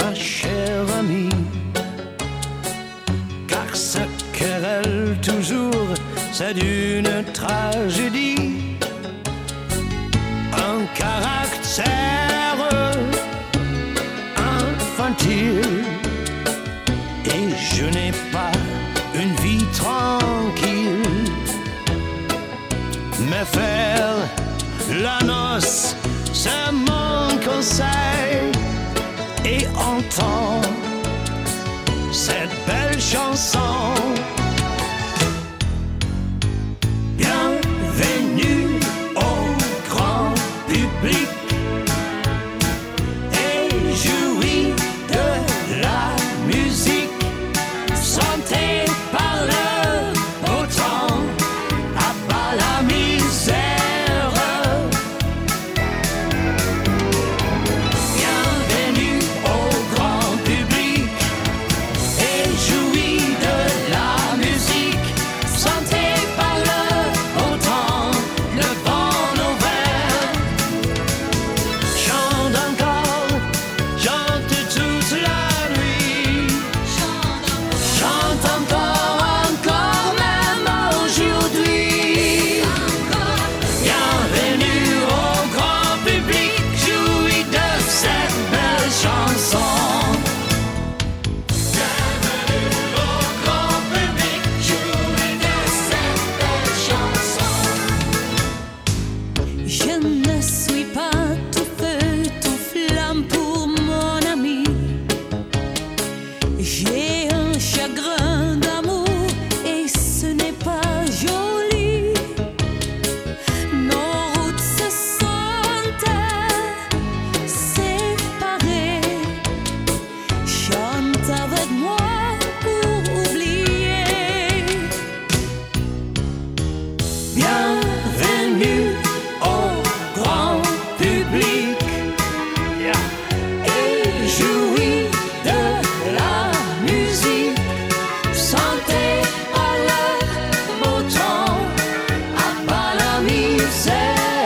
ma chère amie, car ce querelle toujours, c'est d'une tragédie, un caractère infantile, et je n'ai pas une vie tranquille. Mais faire la noce, c'est mon conseil, et entends cette belle chanson. Bienvenue au grand public, et jouis de la musique, santé par le beau temps, abat la misère. Bienvenue au grand public, et jouis de la musique, santé par le beau temps, le vent nos verres. Chante encore, chante toute la nuit, chante encore même aujourd'hui. Bienvenue au grand public, jouis de cette belle chanson. Bienvenue au grand public, jouis de cette belle chanson. Je ne suis pas tout feu, tout flamme pour mon ami. J'ai un chagrin d'amour et ce n'est pas joli. Nos routes se sont séparées. Chante avec moi pour oublier. Bienvenue au grand public, et jouis de la musique, santé par le beau temps, abat la misère.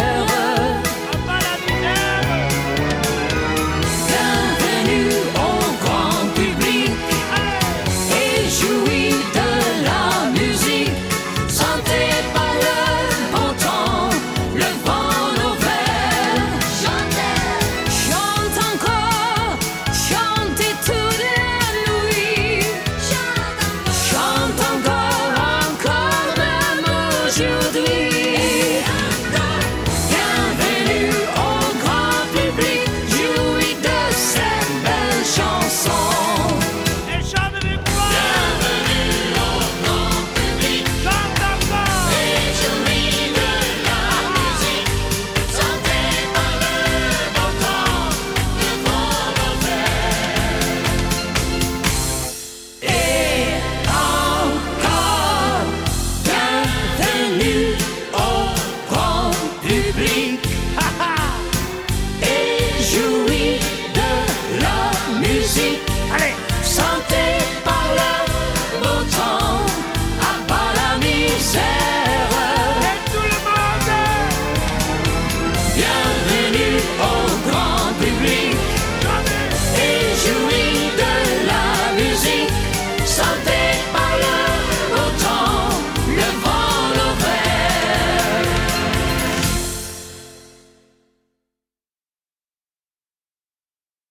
Bienvenue au grand public, et jouis de la musique, santé par le bon temps, le vent nos verres. Chante encore, chantez toute la nuit. Chante encore même aujourd'hui. Bienvenue au grand public, jouis de cette belle chanson. Bienvenue au grand public, et jouis de la musique, santé par le bon temps, le vent nos verres. Et encore, bienvenue au grand public, et jouis de la musique, santé par le beau temps, abat la misère. Bienvenue au grand public, et jouis de la musique, santé